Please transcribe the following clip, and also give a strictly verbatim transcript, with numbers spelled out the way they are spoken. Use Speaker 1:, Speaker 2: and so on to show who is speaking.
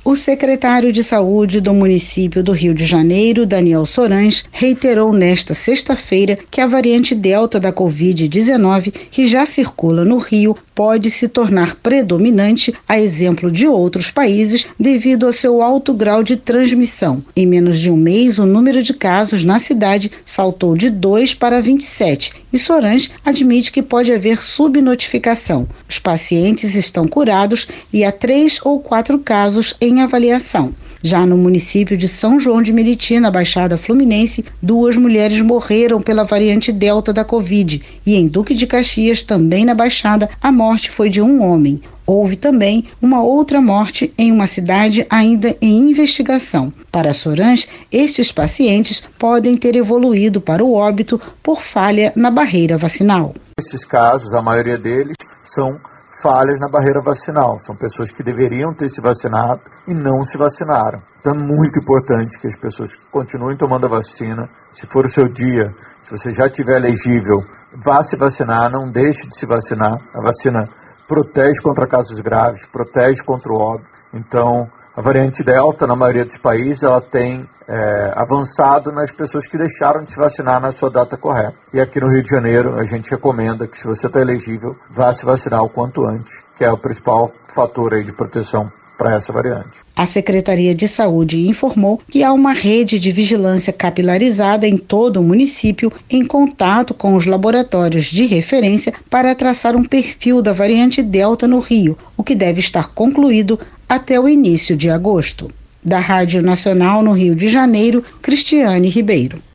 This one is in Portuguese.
Speaker 1: O secretário de Saúde do município do Rio de Janeiro, Daniel Sorães, reiterou nesta sexta-feira que a variante Delta da covid dezenove, que já circula no Rio, pode se tornar predominante, a exemplo de outros países, devido ao seu alto grau de transmissão. Em menos de um mês, o número de casos na cidade saltou de dois para vinte e sete, e Sorães admite que pode haver subnotificação. Os pacientes estão curados e há três ou quatro casos em avaliação. Já no município de São João de Meriti, na Baixada Fluminense, duas mulheres morreram pela variante Delta da Covid, e em Duque de Caxias, também na Baixada, a morte foi de um homem. Houve também uma outra morte em uma cidade ainda em investigação. Para Sorães, estes pacientes podem ter evoluído para o óbito por falha na barreira vacinal.
Speaker 2: Esses casos, a maioria deles, são falhas na barreira vacinal. São pessoas que deveriam ter se vacinado e não se vacinaram. Então é muito importante que as pessoas continuem tomando a vacina. Se for o seu dia, se você já estiver elegível, vá se vacinar, não deixe de se vacinar. A vacina protege contra casos graves, protege contra o óbito. Então, a variante Delta, na maioria dos países, ela tem é, avançado nas pessoas que deixaram de se vacinar na sua data correta. E aqui no Rio de Janeiro, a gente recomenda que, se você está elegível, vá se vacinar o quanto antes, que é o principal fator aí de proteção para essa variante.
Speaker 1: A Secretaria de Saúde informou que há uma rede de vigilância capilarizada em todo o município, em contato com os laboratórios de referência para traçar um perfil da variante Delta no Rio, o que deve estar concluído até o início de agosto. Da Rádio Nacional no Rio de Janeiro, Cristiane Ribeiro.